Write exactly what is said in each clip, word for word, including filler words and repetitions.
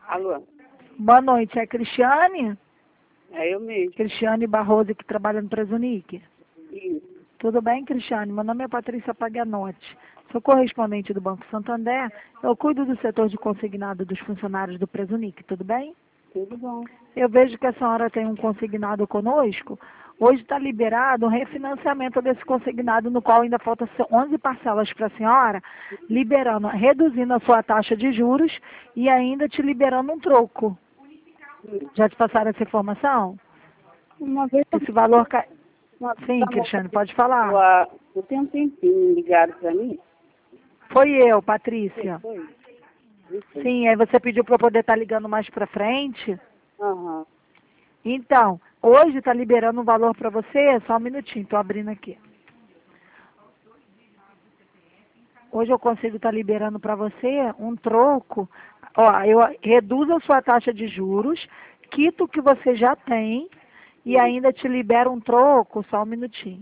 Alô? Boa noite, é a Cristiane? É eu mesmo. Cristiane Barroso, que trabalha no Presunic. Isso. Tudo bem, Cristiane? Meu nome é Patrícia Paganotti. Sou correspondente do Banco Santander. Eu cuido do setor de consignado dos funcionários do Presunic, tudo bem? Tudo bom. Eu vejo que a senhora tem um consignado conosco. Hoje está liberado um refinanciamento desse consignado, no qual ainda falta onze parcelas para a senhora, liberando, reduzindo a sua taxa de juros e ainda te liberando um troco. Já te passaram essa informação? Uma vez... Esse valor... Ca... Uma... Sim, Cristiane, pode falar. Ua- Eu tenho um tempinho ligado para mim. Foi eu, Patrícia. Foi? Isso. Sim, aí você pediu para eu poder estar ligando mais para frente. Aham. Então, hoje está liberando um valor para você, só um minutinho, estou abrindo aqui. Hoje eu consigo estar liberando para você um troco. Ó, eu reduzo a sua taxa de juros, quito o que você já tem e ainda te libero um troco, só um minutinho.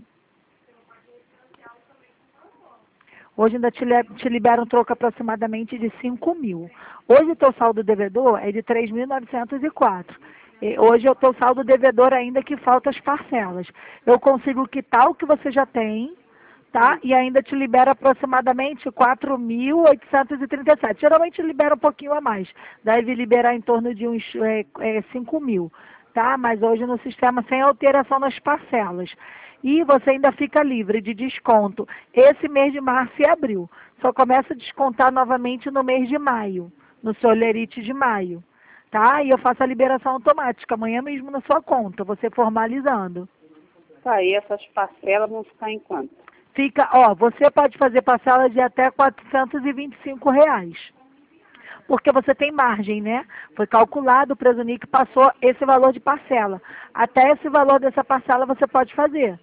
Hoje ainda te, li- te libera um troco aproximadamente de cinco mil. Hoje o teu saldo devedor é de três mil novecentos e quatro. E hoje o teu saldo devedor ainda que falta as parcelas. Eu consigo quitar o que você já tem, tá? E ainda te libera aproximadamente quatro mil oitocentos e trinta e sete. Geralmente libera um pouquinho a mais. Deve liberar em torno de uns é, é, cinco mil, tá? Mas hoje no sistema sem alteração nas parcelas. E você ainda fica livre de desconto esse mês de março e abril. Só começa a descontar novamente no mês de maio, no seu lerite de maio. Tá? E eu faço a liberação automática, amanhã mesmo na sua conta, você formalizando. Tá, e essas parcelas vão ficar em quanto? Fica, ó, você pode fazer parcelas de até quatrocentos e vinte e cinco reais. Porque você tem margem, né? Foi calculado, o Presunic passou esse valor de parcela. Até esse valor dessa parcela você pode fazer.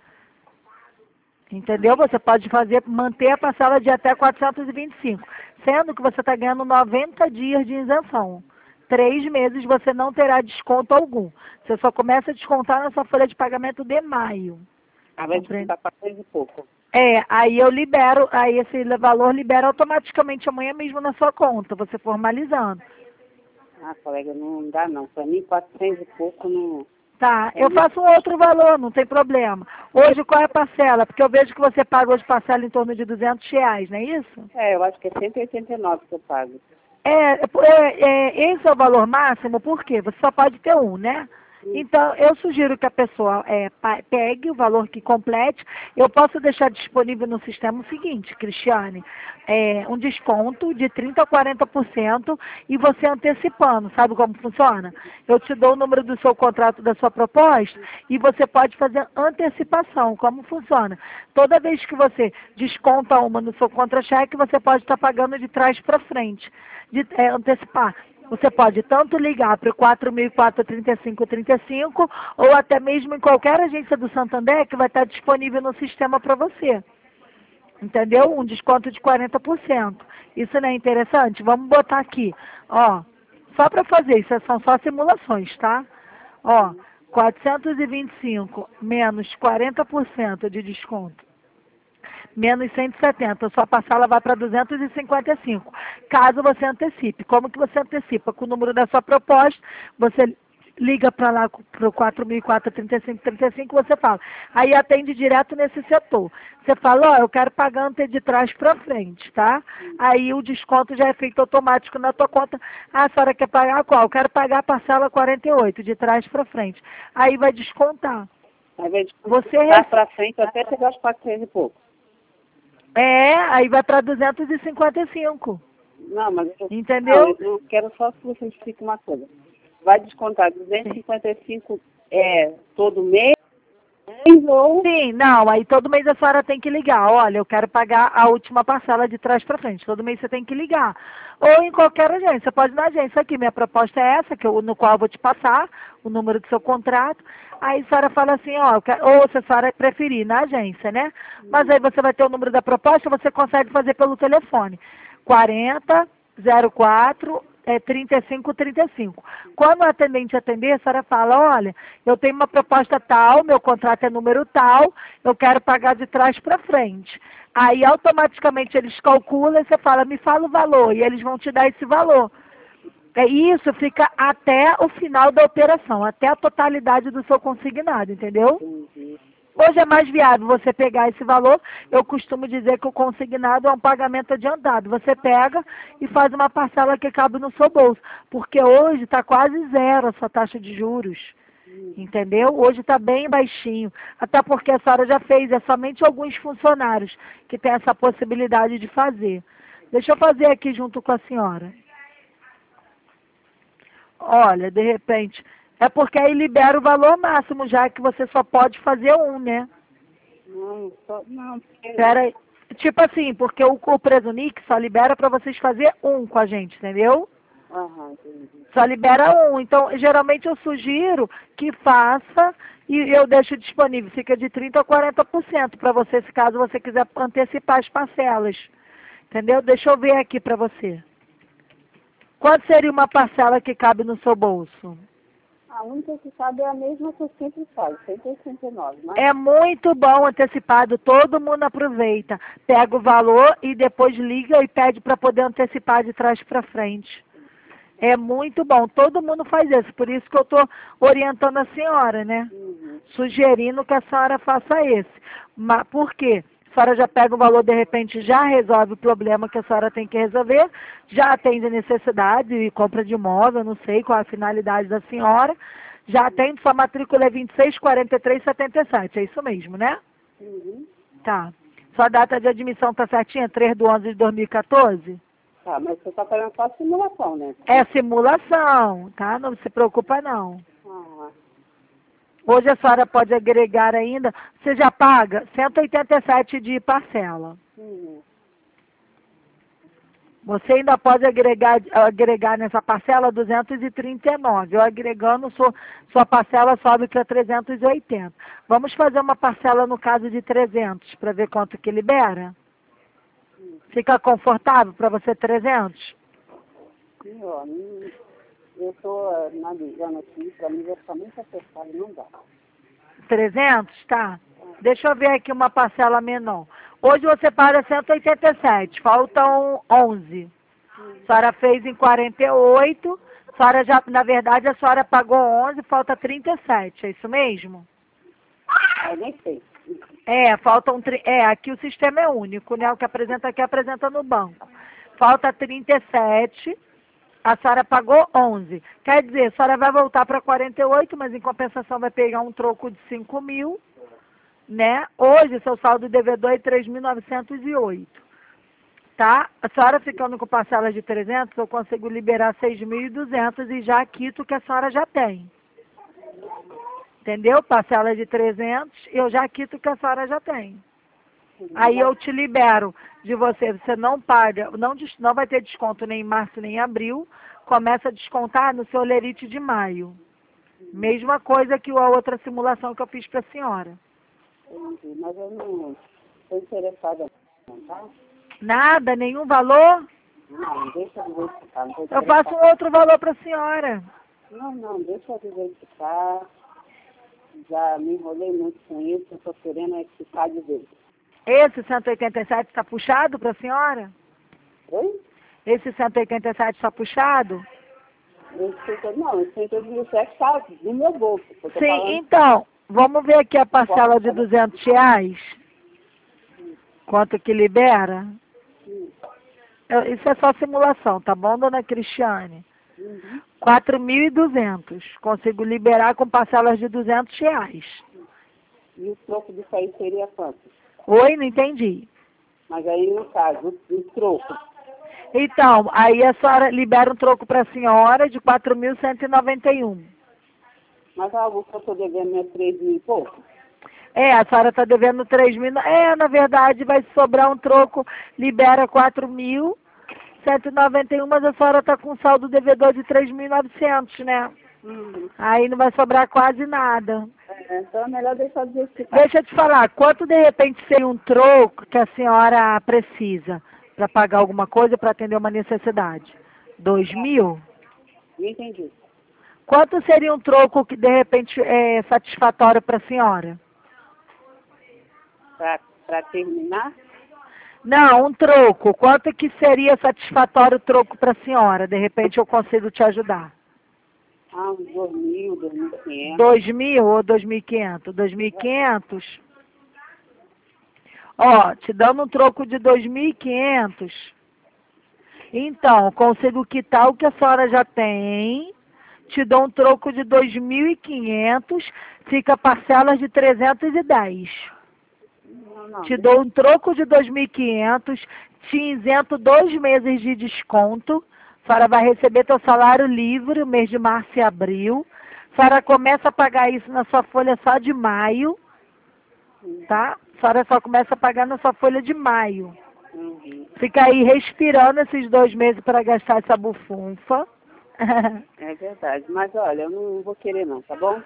Entendeu? Você pode fazer, manter a parcela de até quatrocentos e vinte e cinco, sendo que você está ganhando noventa dias de isenção. Três meses você não terá desconto algum. Você só começa a descontar na sua folha de pagamento de maio. Ah, vai Compreende? descontar para três e pouco. É, aí eu libero, aí esse valor libera automaticamente amanhã mesmo na sua conta, você formalizando. Ah, colega, não dá não. Para mim, quatrocentos e pouco não... Tá, É eu muito... faço um outro valor, não tem problema. Hoje qual é a parcela? Porque eu vejo que você paga hoje parcela em torno de duzentos reais, não é isso? É, eu acho que é cento e oitenta e nove que eu pago. É, é, é, esse é o valor máximo, por quê? Você só pode ter um, né? Então, eu sugiro que a pessoa é, pa- pegue o valor que complete. Eu posso deixar disponível no sistema o seguinte, Cristiane, é, um desconto de trinta a quarenta por cento e você antecipando. Sabe como funciona? Eu te dou o número do seu contrato, da sua proposta, e você pode fazer antecipação. Como funciona? Toda vez que você desconta uma no seu contra-cheque, você pode estar pagando de trás para frente, de, é, antecipar. Você pode tanto ligar para o quatro mil e quatro, trinta e cinco, trinta e cinco, ou até mesmo em qualquer agência do Santander que vai estar disponível no sistema para você. Entendeu? Um desconto de quarenta por cento. Isso não é interessante? Vamos botar aqui. Ó, só para fazer, isso são só simulações, tá? Ó, quatrocentos e vinte e cinco menos quarenta por cento de desconto, menos cento e setenta, sua parcela vai para duzentos e cinquenta e cinco. Caso você antecipe. Como que você antecipa? Com o número da sua proposta, você liga para lá para o quatro mil e quatro, trinta e cinco, trinta e cinco, você fala. Aí atende direto nesse setor. Você fala, ó, eu quero pagar ante de trás para frente, tá? Aí o desconto já é feito automático na tua conta. Ah, a senhora quer pagar qual? Eu quero pagar a parcela quarenta e oito, de trás para frente. Aí vai descontar. Aí vai Você descontar rece- para frente até chegar aos quatrocentos e pouco. É, aí vai para duzentos e cinquenta e cinco. Não, mas eu, Entendeu? não, eu quero só que você me explique uma coisa. Vai descontar duzentos e cinquenta e cinco é, todo mês ou... Sim, não, aí todo mês a senhora tem que ligar. Olha, eu quero pagar a última parcela de trás para frente. Todo mês você tem que ligar. Ou em qualquer agência, pode ir na agência aqui. Minha proposta é essa, que eu, no qual eu vou te passar o número do seu contrato. Aí a senhora fala assim, ó, eu quero- ou se a senhora preferir na agência, né? Mas aí você vai ter o número da proposta, você consegue fazer pelo telefone. quarenta, zero quatro, é, trinta e cinco, trinta e cinco. Quando o atendente atender, a senhora fala, olha, eu tenho uma proposta tal, meu contrato é número tal, eu quero pagar de trás para frente. Aí automaticamente eles calculam e você fala, me fala o valor, e eles vão te dar esse valor. É, isso fica até o final da operação, até a totalidade do seu consignado, entendeu? Entendi. Hoje é mais viável você pegar esse valor. Eu costumo dizer que o consignado é um pagamento adiantado. Você pega e faz uma parcela que cabe no seu bolso. Porque hoje está quase zero a sua taxa de juros. Entendeu? Hoje está bem baixinho. Até porque a senhora já fez, é somente alguns funcionários que têm essa possibilidade de fazer. Deixa eu fazer aqui junto com a senhora. Olha, de repente, é porque aí libera o valor máximo, já que você só pode fazer um, né? Não, só, não, porque... Pera aí. Tipo assim, porque o, o Presunic só libera para vocês fazer um com a gente, entendeu? Aham, entendi. Só libera um. Então, geralmente eu sugiro que faça e eu deixo disponível. Fica de trinta por cento a quarenta por cento para você, se caso você quiser antecipar as parcelas. Entendeu? Deixa eu ver aqui para você. Quanto seria uma parcela que cabe no seu bolso? A única que sabe é a mesma que eu sempre falo, cento e oitenta e nove, mas... É muito bom antecipado, todo mundo aproveita. Pega o valor e depois liga e pede para poder antecipar de trás para frente. É muito bom, todo mundo faz isso, por isso que eu estou orientando a senhora, né? Uhum. Sugerindo que a senhora faça esse. Mas por quê? A senhora já pega o valor, de repente já resolve o problema que a senhora tem que resolver, já atende a necessidade e compra de imóvel, não sei qual é a finalidade da senhora, já atende, sua matrícula é vinte e seis, quarenta e três, setenta e sete, é isso mesmo, né? Uhum. Tá. Sua data de admissão tá certinha? três de onze de dois mil e quatorze? Tá, mas você está fazendo só simulação, né? É simulação, tá? Não se preocupa não. Ah, Hoje a senhora pode agregar ainda, você já paga cento e oitenta e sete de parcela. uhum. Você ainda pode agregar, agregar nessa parcela duzentos e trinta e nove. Eu agregando, sua, sua parcela sobe para trezentos e oitenta. Vamos fazer uma parcela no caso de trezentos, para ver quanto que libera? Fica confortável para você trezentos? Sim, ó, hum, eu estou analisando aqui, para mim vai ficar muito apertado, não dá. trezentos? Tá. Deixa eu ver aqui uma parcela menor. Hoje você paga cento e oitenta e sete, faltam onze. A senhora fez em quarenta e oito, a senhora já, na verdade a senhora pagou onze, falta trinta e sete, é isso mesmo? Eu nem sei. É, faltam, tri- é, aqui o sistema é único, né? O que apresenta aqui apresenta no banco. Falta trinta e sete, a senhora pagou onze. Quer dizer, a senhora vai voltar para quarenta e oito, mas em compensação vai pegar um troco de cinco mil, né? Hoje seu saldo devedor é três mil novecentos e oito, tá? A senhora ficando com parcelas de trezentos, eu consigo liberar seis mil e duzentos e já quito o que a senhora já tem. Entendeu? Parcela de trezentos, eu já quito o que a senhora já tem. Aí eu te libero de você, você não paga, não, des- não vai ter desconto nem em março nem em abril, começa a descontar no seu lerite de maio. Mesma coisa que a outra simulação que eu fiz para a senhora. Entendi, mas eu não estou interessada não, tá? Nada, nenhum valor? Não, deixa eu diversificar, não estou Eu faço interessada. um outro valor para a senhora. Não, não, deixa eu diversificar. Já me enrolei muito com isso, eu estou querendo é ficar de vez. Esse cento e oitenta e sete está puxado para a senhora? Oi? Esse cento e oitenta e sete está puxado? Esse, não, esse cento e oitenta e sete está no meu bolso. Eu tô Sim, falando, então, vamos ver aqui a parcela de duzentos reais. Quanto que libera? hum, Eu- Isso é só simulação, tá bom, dona Cristiane? uhum. quatro mil e duzentos. Consigo liberar com parcelas de duzentos reais. E o troco disso aí seria quanto? Oi, não entendi. Mas aí, no caso, o, o troco. Então, aí a senhora libera um troco para a senhora de quatro mil cento e noventa e um. Mas algo que eu estou devendo é três mil e pouco. É, a senhora está devendo três mil. É, na verdade, vai sobrar um troco, libera quatro mil cento e noventa e um, mas a senhora está com um saldo devedor de três mil e novecentos, né? Uhum. Aí não vai sobrar quase nada. É, então é melhor deixar de diversificar. Deixa eu te falar, quanto de repente seria um troco que a senhora precisa para pagar alguma coisa, para atender uma necessidade? Dois mil? Não entendi. Quanto seria um troco que de repente é satisfatório para a senhora? Para terminar, Não, um troco. Quanto que seria satisfatório o troco para a senhora? De repente eu consigo te ajudar. Ah, uns dois mil, dois mil e quinhentos. Dois mil ou dois mil e quinhentos? Dois mil e quinhentos? Ó, te dando um troco de dois mil e quinhentos. Então, consigo quitar o que a senhora já tem. Te dou um troco de dois mil e quinhentos. Fica parcelas de trezentos e dez. Não, não. Te dou um troco de dois mil e quinhentos, te isento dois meses de desconto. A senhora vai receber seu salário livre, mês de março e abril. A senhora começa a pagar isso na sua folha só de maio, tá? A senhora só começa a pagar na sua folha de maio. Uhum. Fica aí respirando esses dois meses para gastar essa bufunfa. É verdade. Mas olha, eu não vou querer não, tá bom?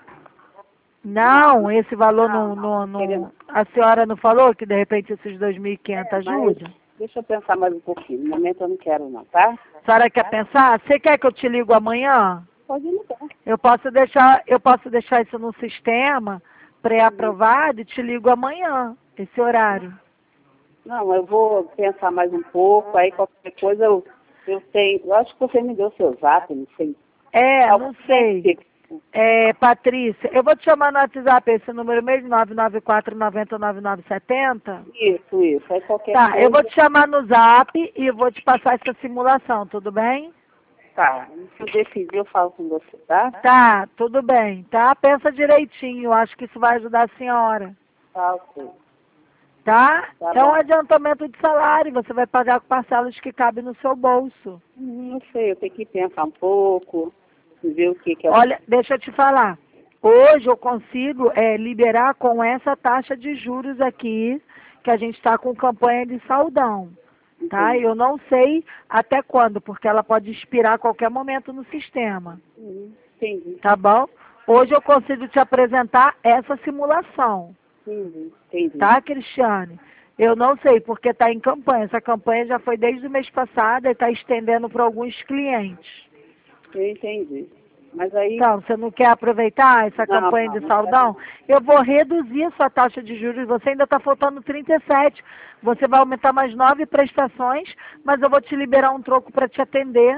Não, esse valor Não, não, não, não, querer não. não. A senhora não falou que de repente esses dois mil e quinhentos É, mas ajudam? deixa eu pensar mais um pouquinho. No momento eu não quero não, tá? A senhora quer pensar? Você quer que eu te ligo amanhã? Pode ligar. Eu posso deixar, eu posso deixar isso no sistema pré-aprovado e te ligo amanhã, esse horário. Não, eu vou pensar mais um pouco, aí qualquer coisa eu, eu tenho. Eu acho que você me deu seu zap, não sei. É, Algum não sei. tipo. É, Patrícia, eu vou te chamar no WhatsApp, esse número mesmo, nove nove quatro nove zero nove nove sete zero. Isso, isso. Aí qualquer Tá, coisa. eu vou te chamar no Zap e eu vou te passar essa simulação, tudo bem? Tá. Se eu decidir, eu falo com você, tá? Tá, tudo bem, tá? Pensa direitinho, eu acho que isso vai ajudar a senhora, Tá, ok. tá? Tá É um bom. adiantamento de salário, você vai pagar com parcelas que cabem no seu bolso. Hum, Não sei, eu tenho que pensar um pouco, ver o que que é. Olha, deixa eu te falar. Hoje eu consigo é, liberar com essa taxa de juros aqui, que a gente está com campanha de saldão. Tá? Entendi. Eu não sei até quando, porque ela pode expirar a qualquer momento no sistema. Hum, Entendi. Tá bom? Hoje eu consigo te apresentar essa simulação. Entendi. Entendi. Tá, Cristiane? Eu não sei, porque está em campanha. Essa campanha já foi desde o mês passado e está estendendo para alguns clientes. Eu entendi. Mas aí. Então, você não quer aproveitar essa Não, campanha não, de não saldão? Eu vou reduzir a sua taxa de juros. Você ainda está faltando trinta e sete. Você vai aumentar mais nove prestações, mas eu vou te liberar um troco para te atender.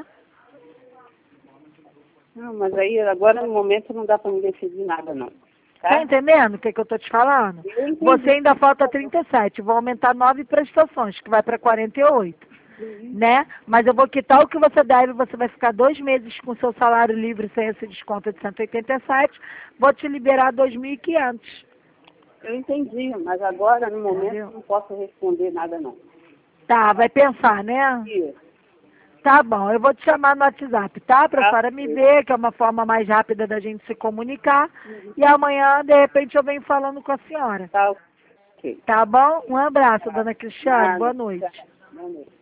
Não, mas aí agora no momento não dá para me decidir nada, não. Tá Tá? entendendo o que, que eu estou te falando? Eu entendi. Você ainda falta trinta e sete. Vou aumentar nove prestações, que vai para quarenta e oito. Uhum. Né? Mas eu vou quitar o que você deve, você vai ficar dois meses com seu salário livre sem esse desconto de cento e oitenta e sete, vou te liberar dois mil e quinhentos. Eu entendi, mas agora no momento Entendeu? não posso responder nada, não. Tá, vai pensar, né? Isso. Tá bom, eu vou te chamar no WhatsApp, tá? Pra Tá, senhora me ok. ver, que é uma forma mais rápida da gente se comunicar. E amanhã, de repente, eu venho falando com a senhora. Tá, ok. Tá bom? Um abraço, dona Cristiane. Nada. Boa noite. Boa noite.